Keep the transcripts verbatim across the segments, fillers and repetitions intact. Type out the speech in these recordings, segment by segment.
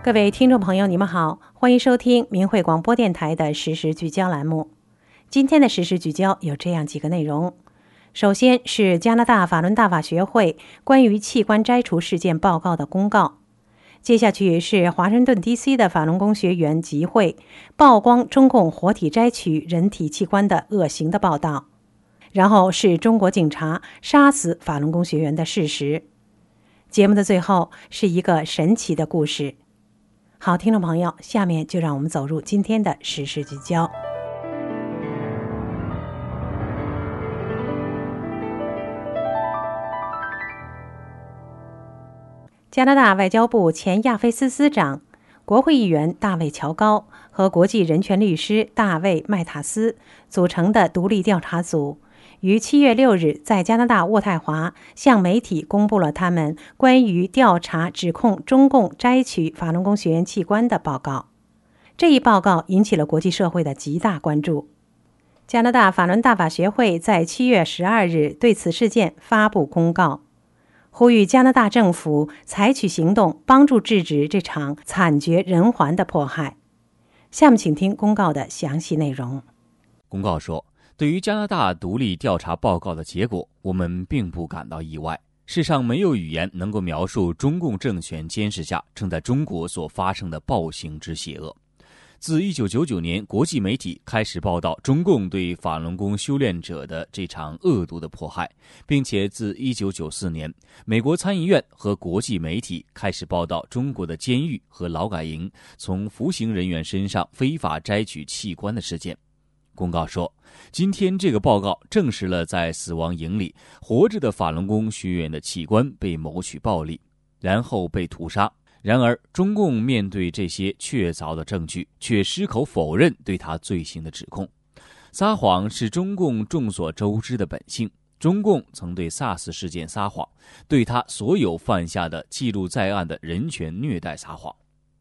各位听众朋友，你们好，欢迎收听明慧广播电台的实时聚焦栏目。今天的实时聚焦有这样几个内容。首先是加拿大法伦大法学会关于器官摘除事件报告的公告。接下去是华盛顿 D C 的法轮功学员集会曝光中共活体摘取人体器官的恶行的报道。然后是中国警察杀死法轮功学员的事实。节目的最后是一个神奇的故事。好，听众朋友，下面就让我们走入今天的实时聚焦。加拿大外交部前亚非司司长、国会议员大卫·乔高和国际人权律师大卫·麦塔斯组成的独立调查组于七月六日在加拿大渥太华向媒体公布了他们关于调查指控中共摘取法轮功学员器官的报告。这一报告引起了国际社会的极大关注。加拿大法轮大法学会在七月十二日对此事件发布公告，呼吁加拿大政府采取行动，帮助制止这场惨绝人寰的迫害。下面请听公告的详细内容。 公告说，对于加拿大独立调查报告的结果，我们并不感到意外。世上没有语言能够描述中共政权监视下正在中国所发生的暴行之邪恶。自一九九九年国际媒体开始报道中共对法轮功修炼者的这场恶毒的迫害，并且自一九九四年美国参议院和国际媒体开始报道中国的监狱和劳改营从服刑人员身上非法摘取器官的事件。公告说，今天这个报告证实了在死亡营里活着的法轮功学员的器官被谋取暴力，然后被屠杀。然而中共面对这些确凿的证据，却矢口否认对他罪行的指控。撒谎是中共众所周知的本性，中共曾对 SARS 事件撒谎，对他所有犯下的记录在案的人权虐待撒谎。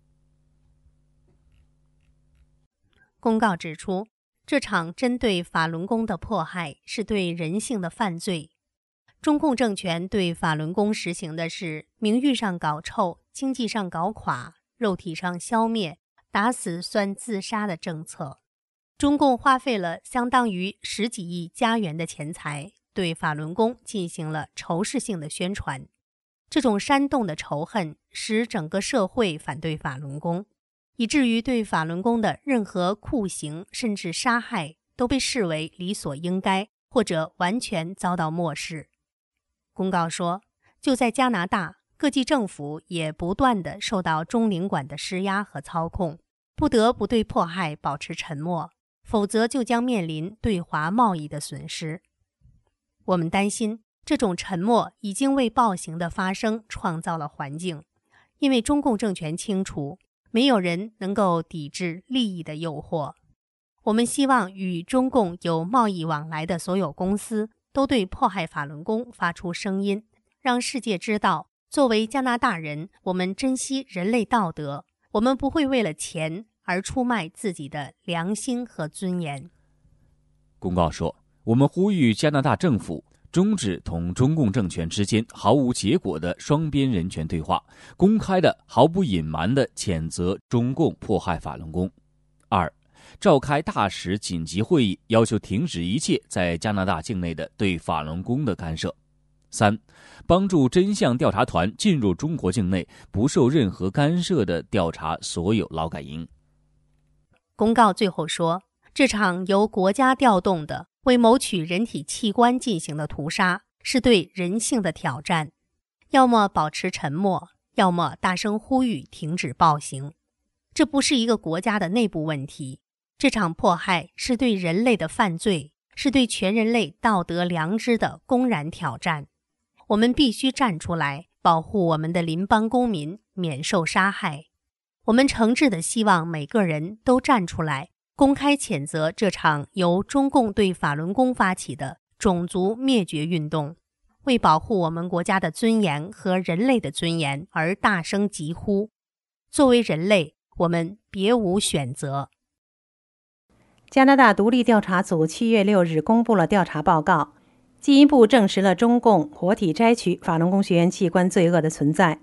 公告指出，这场针对法轮功的迫害是对人性的犯罪。中共政权对法轮功实行的是名誉上搞臭、经济上搞垮、肉体上消灭、打死算自杀的政策。中共花费了相当于十几亿加元的钱财，对法轮功进行了仇视性的宣传。这种煽动的仇恨使整个社会反对法轮功，以至于对法轮功的任何酷刑甚至杀害都被视为理所应该，或者完全遭到漠视。公告说，就在加拿大，各级政府也不断地受到中领馆的施压和操控，不得不对迫害保持沉默，否则就将面临对华贸易的损失。我们担心，这种沉默已经为暴行的发生创造了环境，因为中共政权清楚，没有人能够抵制利益的诱惑。我们希望与中共有贸易往来的所有公司都对迫害法轮功发出声音，让世界知道，作为加拿大人，我们珍惜人类道德，我们不会为了钱而出卖自己的良心和尊严。 公告说，我们呼吁加拿大政府终止同中共政权之间毫无结果的双边人权对话，公开的、毫不隐瞒的谴责中共迫害法轮功。二、召开大使紧急会议，要求停止一切在加拿大境内的对法轮功的干涉。三、帮助真相调查团进入中国境内，不受任何干涉地调查所有劳改营。 公告最后说，这场由国家调动的为谋取人体器官进行的屠杀，是对人性的挑战，要么保持沉默，要么大声呼吁停止暴行。这不是一个国家的内部问题，这场迫害是对人类的犯罪，是对全人类道德良知的公然挑战。我们必须站出来，保护我们的邻邦公民免受杀害。我们诚挚地希望每个人都站出来，公开谴责这场由中共对法轮功发起的种族灭绝运动，为保护我们国家的尊严和人类的尊严而大声疾呼。作为人类，我们别无选择。 加拿大独立调查组七月六日公布了调查报告，进一步证实了中共活体摘取法轮功学员器官罪恶的存在。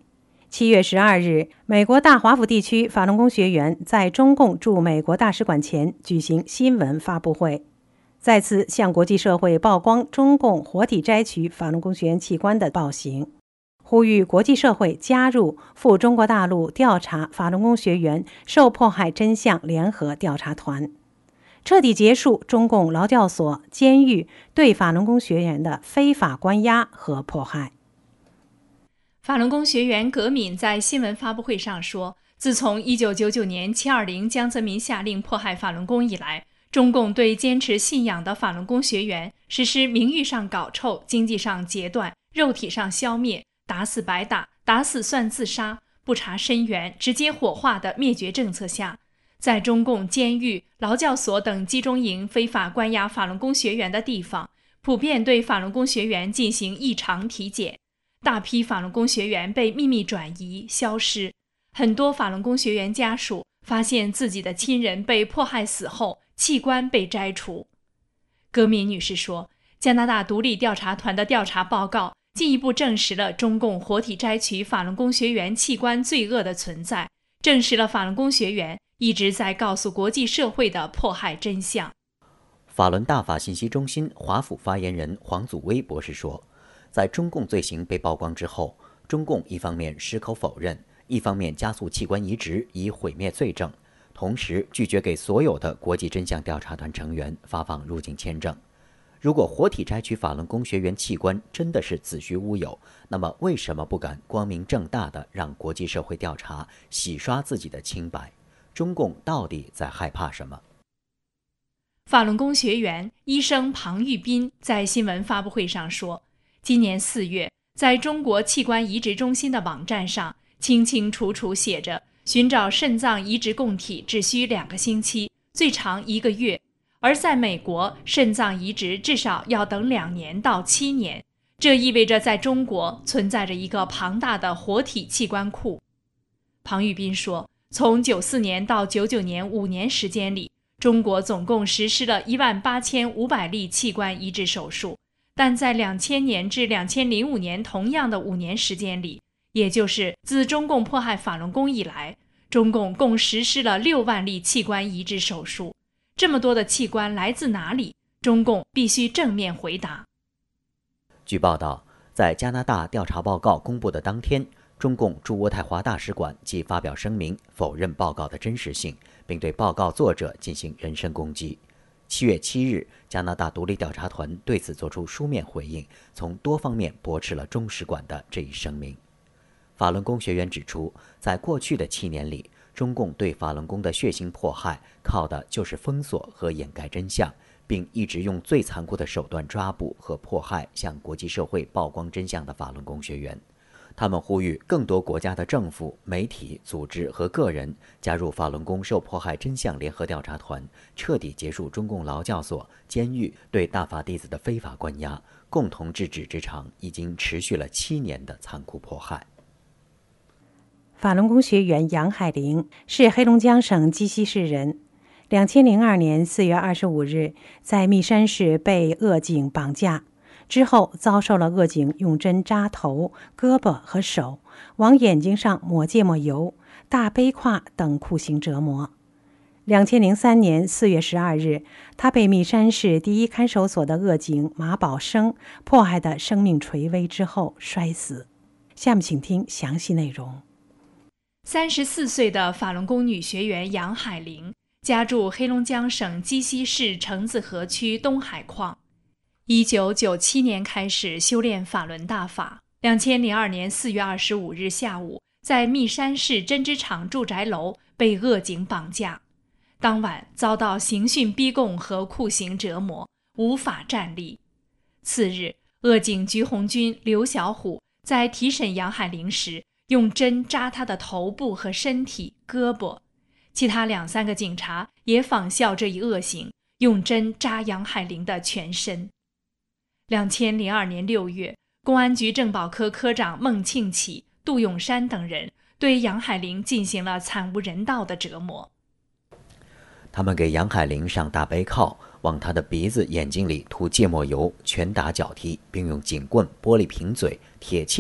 七月十二日，美国大华府地区法轮功学员在中共驻美国大使馆前举行新闻发布会，再次向国际社会曝光中共活体摘取法轮功学员器官的暴行，呼吁国际社会加入赴中国大陆调查法轮功学员受迫害真相联合调查团，彻底结束中共劳教所、监狱对法轮功学员的非法关押和迫害。 法轮功学员葛敏在新闻发布会上说，自从一九九九年七二零江泽民下令迫害法轮功以来，中共对坚持信仰的法轮功学员实施名誉上搞臭、经济上截断、肉体上消灭、打死白打、打死算自杀、不查身源、直接火化的灭绝政策下，在中共监狱、劳教所等集中营非法关押法轮功学员的地方，普遍对法轮功学员进行异常体检，大批法轮功学员被秘密转移、消失，很多法轮功学员家属发现自己的亲人被迫害死后，器官被摘除。葛敏女士说，加拿大独立调查团的调查报告进一步证实了中共活体摘取法轮功学员器官罪恶的存在，证实了法轮功学员一直在告诉国际社会的迫害真相。 法轮大法信息中心华府发言人黄祖威博士说，在中共罪行被曝光之后，中共一方面矢口否认，一方面加速器官移植以毁灭罪证，同时拒绝给所有的国际真相调查团成员发放入境签证。如果活体摘取法轮功学员器官真的是子虚乌有，那么为什么不敢光明正大地让国际社会调查，洗刷自己的清白？中共到底在害怕什么？ 法轮功学员医生庞玉斌在新闻发布会上说，今年四月，在中国器官移植中心的网站上清清楚楚写着，寻找肾脏移植供体只需两个星期，最长一个月，而在美国，肾脏移植至少要等两年到七年。这意味着在中国存在着一个庞大的活体器官库。庞玉斌说，从九四年到九九年五年时间里，中国总共实施了一万八千五百例器官移植手术，但在两千年至两千零五年同样的五年时间里，也就是自中共迫害法轮功以来，中共共实施了六万例器官移植手术。这么多的器官来自哪里？中共必须正面回答。 据报道，在加拿大调查报告公布的当天，中共驻渥太华大使馆即发表声明，否认报告的真实性，并对报告作者进行人身攻击。七月七日，加拿大独立调查团对此作出书面回应，从多方面驳斥了中使馆的这一声明。法轮功学员指出，在过去的七年里，中共对法轮功的血腥迫害靠的就是封锁和掩盖真相，并一直用最残酷的手段抓捕和迫害向国际社会曝光真相的法轮功学员。他们呼吁更多国家的政府、媒体、组织和个人加入法轮功受迫害真相联合调查团，彻底结束中共劳教所、监狱对大法弟子的非法关押，共同制止这场已经持续了七年的残酷迫害。 法轮功学员杨海玲是黑龙江省鸡西市人。两千零二年四月二十五日，在密山市被恶警绑架，之后遭受了恶警用针扎头、胳膊和手，往眼睛上抹芥末油、大背胯等酷刑折磨。两千零三年四月十二日，他被密山市第一看守所的恶警马宝生迫害的生命垂危之后摔死。下面请听详细内容。 三十四岁的法轮功女学员杨海玲，家住黑龙江省鸡西市橙子河区东海矿。一九九七年开始修炼法轮大法。两千零二年四月二十五日下午，在密山市针织厂住宅楼被恶警绑架，当晚遭到刑讯逼供和酷刑折磨，无法站立。次日，恶警鞠红军、刘小虎在提审杨海玲时，用针扎他的头部和身体、胳膊。其他两三个警察也仿效这一恶行，用针扎杨海玲的全身。两千零二年六月，公安局政保科科长孟庆启、杜永山等人对杨海玲进行了惨无人道的折磨。 他们给杨海玲上大背铐，往她的鼻子、眼睛里涂芥末油，拳打脚踢，并用警棍、玻璃瓶嘴、铁器等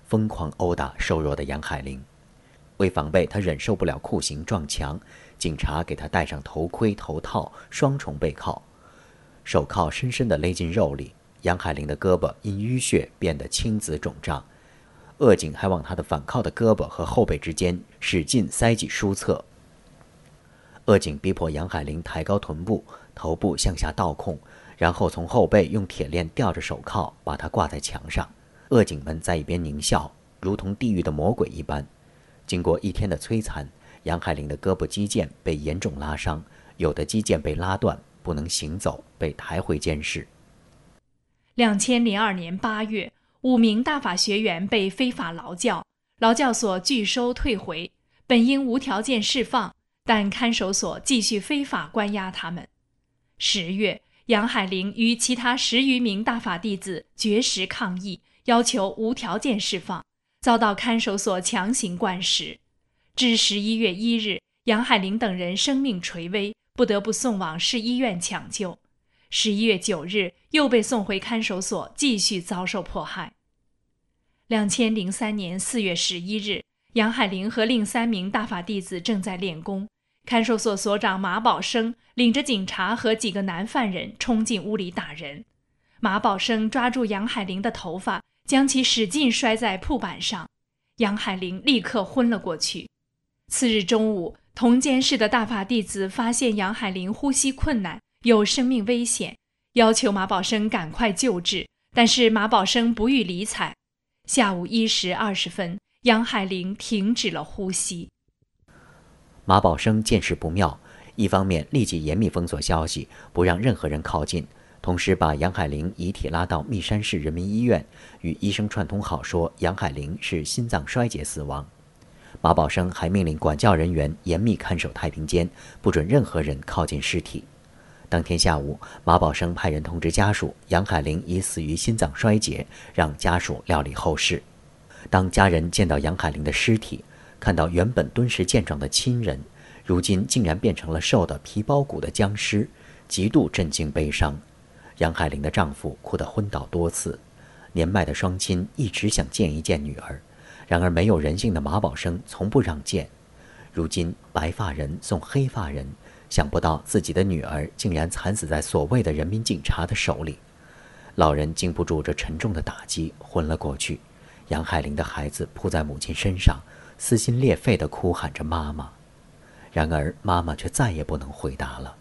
疯狂殴打瘦弱的杨海玲。为防备他忍受不了酷刑撞墙，警察给他戴上头盔、头套，双重背铐，手铐深深地勒进肉里。杨海玲的胳膊因淤血变得青紫肿胀，恶警还往他的反铐的胳膊和后背之间使劲塞挤书册。恶警逼迫杨海玲抬高臀部，头部向下倒控，然后从后背用铁链吊着手铐，把他挂在墙上。恶警们在一边狞笑，如同地狱的魔鬼一般。经过一天的摧残，杨海玲的胳膊肌腱被严重拉伤，有的肌腱被拉断，不能行走，被抬回监室。 两千零二年八月，五名大法学员被非法劳教，劳教所拒收退回，本应无条件释放，但看守所继续非法关押他们。十月，杨海玲与其他十余名大法弟子绝食抗议，要求无条件释放，遭到看守所强行灌食。至十一月一日，杨海玲等人生命垂危，不得不送往市医院抢救。十一月九日，又被送回看守所，继续遭受迫害。两千零三年四月十一日，杨海玲和另三名大法弟子正在练功，看守所所长马宝生领着警察和几个男犯人冲进屋里打人。马宝生抓住杨海玲的头发，将其使劲摔在铺板上，杨海玲立刻昏了过去。次日中午，同监室的大法弟子发现杨海玲呼吸困难，有生命危险，要求马宝生赶快救治，但是马宝生不予理睬。下午一时二十分，杨海玲停止了呼吸。 马宝生见势不妙，一方面立即严密封锁消息，不让任何人靠近，同时把杨海玲遗体拉到密山市人民医院，与医生串通好说杨海玲是心脏衰竭死亡。马宝生还命令管教人员严密看守太平间，不准任何人靠近尸体。当天下午，马宝生派人通知家属，杨海玲已死于心脏衰竭，让家属料理后事。当家人见到杨海玲的尸体，看到原本敦实健壮的亲人，如今竟然变成了瘦得皮包骨的僵尸，极度震惊悲伤。杨海玲的丈夫哭得昏倒多次，年迈的双亲一直想见一见女儿，然而没有人性的马宝生从不让见。如今白发人送黑发人，想不到自己的女儿竟然惨死在所谓的人民警察的手里。老人经不住这沉重的打击，昏了过去。杨海玲的孩子扑在母亲身上，撕心裂肺地哭喊着妈妈，然而妈妈却再也不能回答了。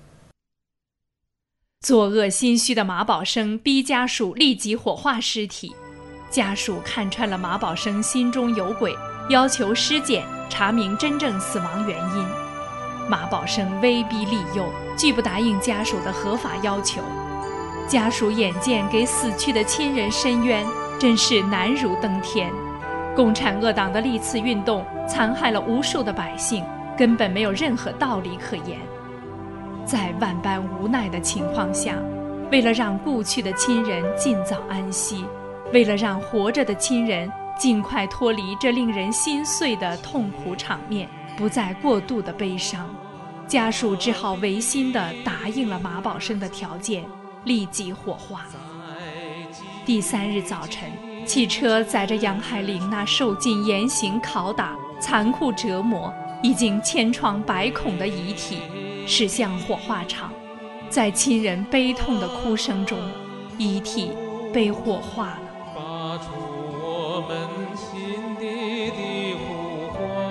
作恶心虚的马宝生逼家属立即火化尸体，家属看穿了马宝生心中有鬼，要求尸检查明真正死亡原因。马宝生威逼利诱，拒不答应家属的合法要求。家属眼见给死去的亲人伸冤，真是难如登天。共产恶党的历次运动残害了无数的百姓，根本没有任何道理可言。在万般无奈的情况下，为了让故去的亲人尽早安息，为了让活着的亲人尽快脱离这令人心碎的痛苦场面，不再过度的悲伤，家属只好违心地答应了马宝生的条件，立即火化。第三日早晨，汽车载着杨海玲那受尽严刑拷打、残酷折磨、已经千疮百孔的遗体驶向火化场。在亲人悲痛的哭声中，遗体被火化了。 发出我们心底的呼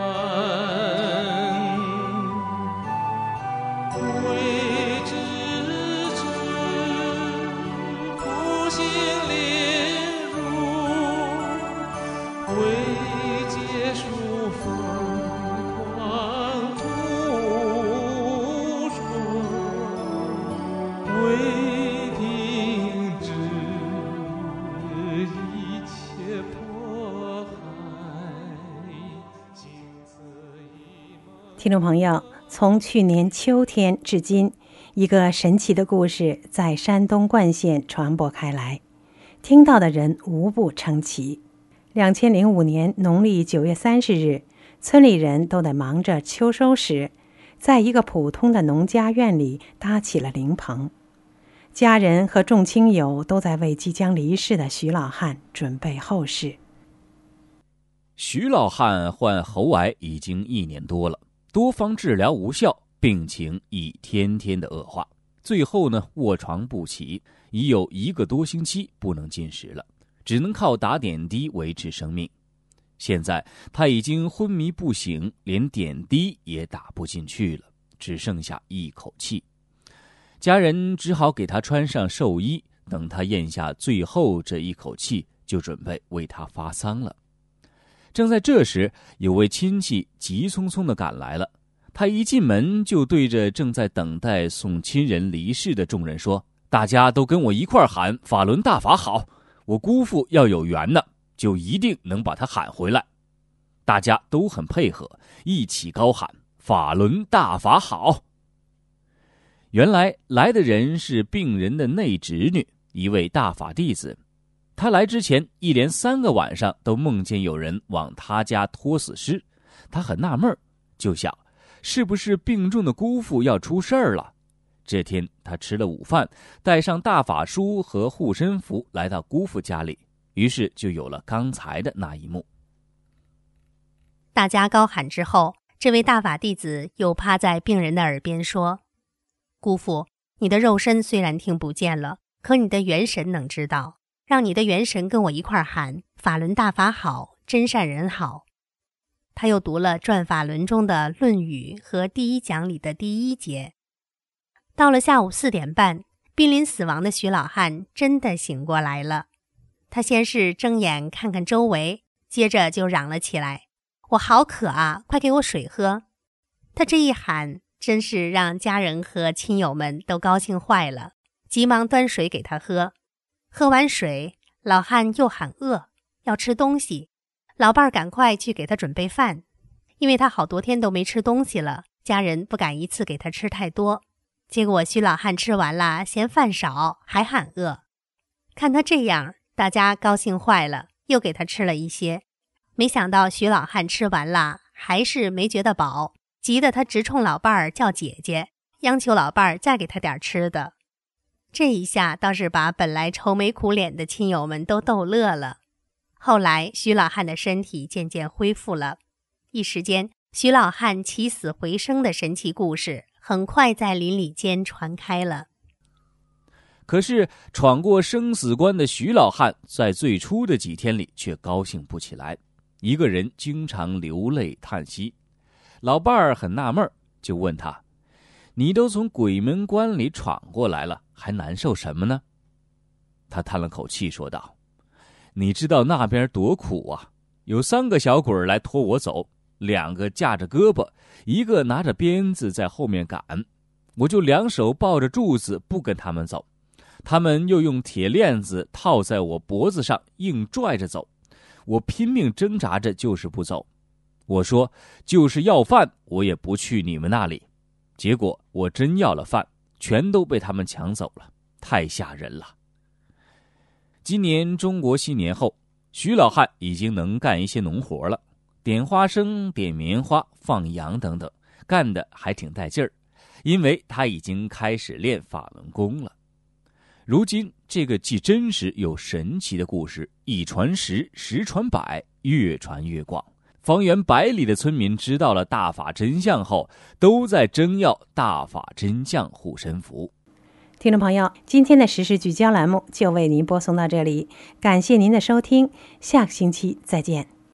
唤，为知知苦心炼乳，为结束疯狂图存，为停止一切迫害，仅此一梦。 听众朋友，从去年秋天至今，一个神奇的故事在山东冠县传播开来，听到的人无不称奇。两千零五年农历九月三十日，村里人都在忙着秋收时，在一个普通的农家院里搭起了灵棚。家人和众亲友都在为即将离世的徐老汉准备后事。 徐老汉患喉癌已经一年多了，多方治疗无效，病情一天天的恶化，最后呢卧床不起，已有一个多星期不能进食了，只能靠打点滴维持生命。现在他已经昏迷不醒，连点滴也打不进去了，只剩下一口气。家人只好给他穿上寿衣，等他咽下最后这一口气，就准备为他发丧了。正在这时，有位亲戚急匆匆地赶来了。他一进门就对着正在等待送亲人离世的众人说：“大家都跟我一块喊法轮大法好，我姑父要有缘呢，就一定能把他喊回来。”大家都很配合，一起高喊法轮大法好。原来来的人是病人的内侄女，一位大法弟子。他来之前一连三个晚上都梦见有人往他家拖死尸，他很纳闷，就想是不是病重的姑父要出事儿了。这天他吃了午饭，带上大法书和护身符来到姑父家里，于是就有了刚才的那一幕。 大家高喊之后，这位大法弟子又趴在病人的耳边说：“姑父，你的肉身虽然听不见了，可你的元神能知道，让你的元神跟我一块喊法轮大法好，真善人好。”他又读了《转法轮》中的《论语》和第一讲里的第一节。到了下午四点半，濒临死亡的徐老汉真的醒过来了。他先是睁眼看看周围，接着就嚷了起来：“我好渴啊，快给我水喝！”他这一喊，真是让家人和亲友们都高兴坏了，急忙端水给他喝。喝完水，老汉又喊饿，要吃东西。老伴儿赶快去给他准备饭，因为他好多天都没吃东西了，家人不敢一次给他吃太多。结果徐老汉吃完了，嫌饭少，还喊饿。看他这样，大家高兴坏了，又给他吃了一些。没想到徐老汉吃完了，还是没觉得饱，急得他直冲老伴儿叫姐姐，央求老伴儿再给他点吃的。这一下倒是把本来愁眉苦脸的亲友们都逗乐了。后来徐老汉的身体渐渐恢复了，一时间徐老汉起死回生的神奇故事很快在邻里间传开了。 可是闯过生死关的徐老汉在最初的几天里却高兴不起来，一个人经常流泪叹息。老伴儿很纳闷，就问他：“你都从鬼门关里闯过来了，还难受什么呢？”他叹了口气说道：“你知道那边多苦啊，有三个小鬼来拖我走，两个架着胳膊，一个拿着鞭子在后面赶，我就两手抱着柱子不跟他们走，他们又用铁链子套在我脖子上硬拽着走，我拼命挣扎着就是不走。我说就是要饭我也不去你们那里，结果我真要了饭，全都被他们抢走了，太吓人了。”今年中国新年后，徐老汉已经能干一些农活了，点花生、点棉花、放羊等等，干得还挺带劲儿，因为他已经开始练法轮功了。如今这个既真实又神奇的故事一传十，十传百，越传越广，方圆百里的村民知道了大法真相后，都在争要大法真相护身符。 听众朋友，今天的时事聚焦栏目就为您播送到这里，感谢您的收听，下个星期再见。